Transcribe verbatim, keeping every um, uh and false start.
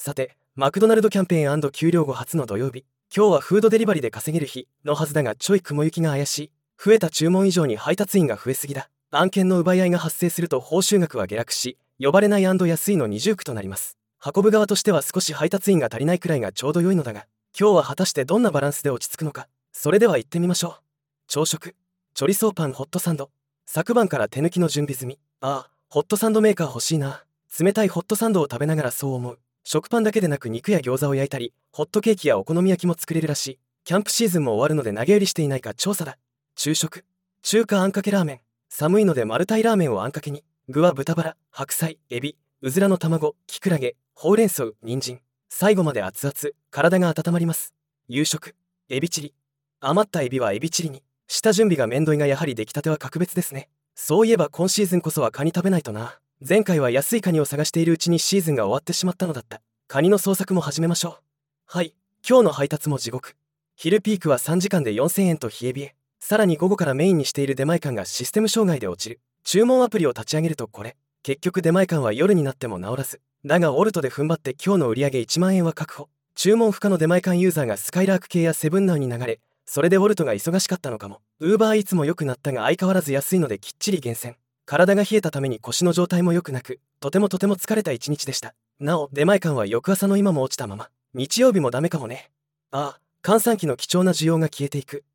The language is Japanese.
さて、マクドナルドキャンペーン&給料後初の土曜日。今日はフードデリバリーで稼げる日のはずだがちょい雲行きが怪しい。増えた注文以上に配達員が増えすぎだ。案件の奪い合いが発生すると報酬額は下落し、呼ばれない&安いの二重苦となります。運ぶ側としては少し配達員が足りないくらいがちょうど良いのだが、今日は果たしてどんなバランスで落ち着くのか。それでは行ってみましょう。朝食、チョリソーパンホットサンド。昨晩から手抜きの準備済み。ああ、ホットサンドメーカー欲しいな。冷たいホットサンドを食べながらそう思う。食パンだけでなく肉や餃子を焼いたり、ホットケーキやお好み焼きも作れるらしい。キャンプシーズンも終わるので投げ売りしていないか調査だ。昼食、中華あんかけラーメン。寒いのでマルタイラーメンをあんかけに。具は豚バラ、白菜、エビ、うずらの卵、キクラゲ、ほうれん草、人参。最後まで熱々、体が温まります。夕食、エビチリ。余ったエビはエビチリに。下準備がめんどいがやはり出来たては格別ですね。そういえば今シーズンこそはカニ食べないとな。前回は安いカニを探しているうちにシーズンが終わってしまったのだった。カニの捜索も始めましょう。はい、今日の配達も地獄。昼ピークはさんじかんでよんせんえんと冷え冷え。さらに午後からメインにしている出前館がシステム障害で落ちる。注文アプリを立ち上げるとこれ。結局出前館は夜になっても治らず。だがオルトで踏ん張って今日の売り上げいちまんえんは確保。注文不可の出前館ユーザーがスカイラーク系やセブンナウに流れ、それでウォルトが忙しかったのかも。ウーバーイーツも良くなったが相変わらず安いのできっちり厳選。体が冷えたために腰の状態も良くなく、とてもとても疲れた一日でした。なお出前館は翌朝の今も落ちたまま。日曜日もダメかもね。ああ、閑散期の貴重な需要が消えていく。